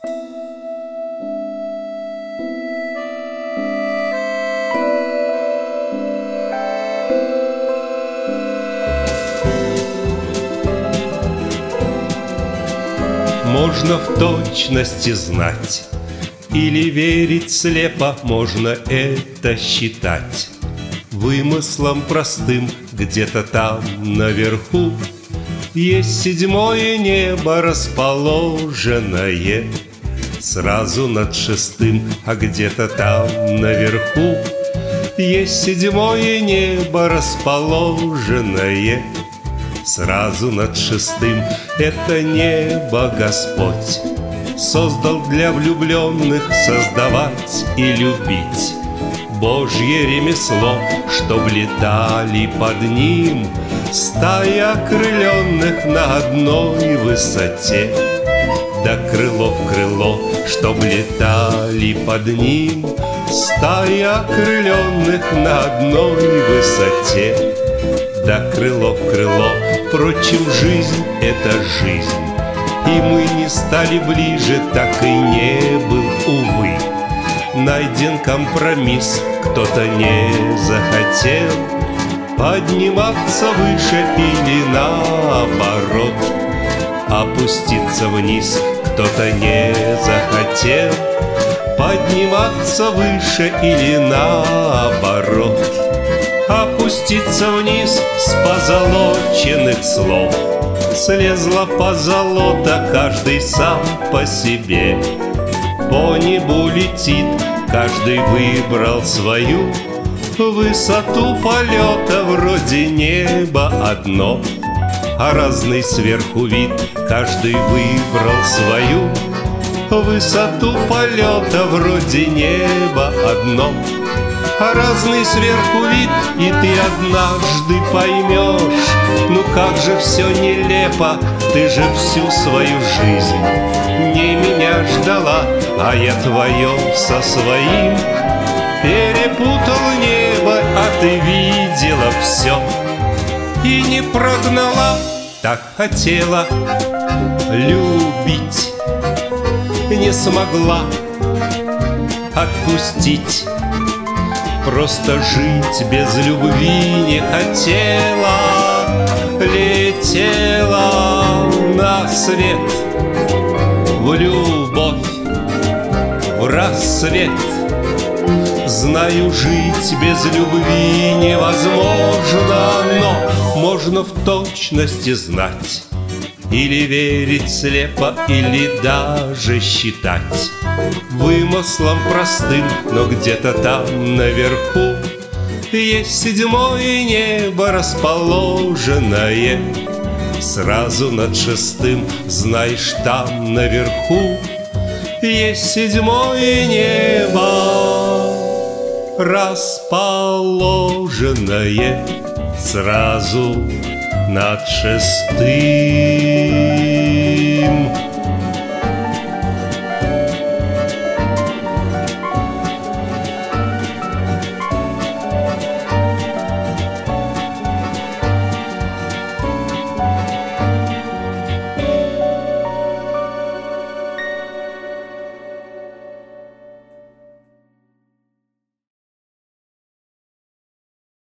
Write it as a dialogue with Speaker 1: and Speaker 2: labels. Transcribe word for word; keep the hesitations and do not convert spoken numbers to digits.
Speaker 1: Можно в точности знать или верить слепо, можно это считать вымыслом простым. Где-то там наверху есть седьмое небо, расположенное сразу над шестым. А где-то там наверху есть седьмое небо, расположенное сразу над шестым. Это небо Господь создал для влюбленных создавать и любить. Божье ремесло, чтоб летали под ним стаи окрыленных на одной высоте. Да крыло в крыло, чтоб летали под ним стаи окрыленных на одной высоте. Да крыло в крыло, впрочем, жизнь — это жизнь, и мы не стали ближе, так и не был, увы, найден компромисс. Кто-то не захотел подниматься выше или наоборот опуститься вниз. Кто-то не захотел подниматься выше или наоборот опуститься вниз. С позолоченных слов слезла позолота, каждый сам по себе по небу летит, каждый выбрал свою высоту полета. Вроде небо одно, а разный сверху вид. Каждый выбрал свою высоту полета. Вроде небо одно, а разный сверху вид. И ты однажды поймешь, ну как же все нелепо. Ты же всю свою жизнь не меня ждала, а я твое со своим перепутал небо. А ты видела все и не прогнала. Так хотела любить, не смогла отпустить. Просто жить без любви не хотела. Летела на свет в любовь, в рассвет. Знаю, жить без любви невозможно, но можно в точности знать или верить слепо, или даже считать вымыслом простым. Но где-то там наверху есть седьмое небо, расположенное сразу над шестым. Знаешь, там наверху есть седьмое небо, расположенное сразу над шестым.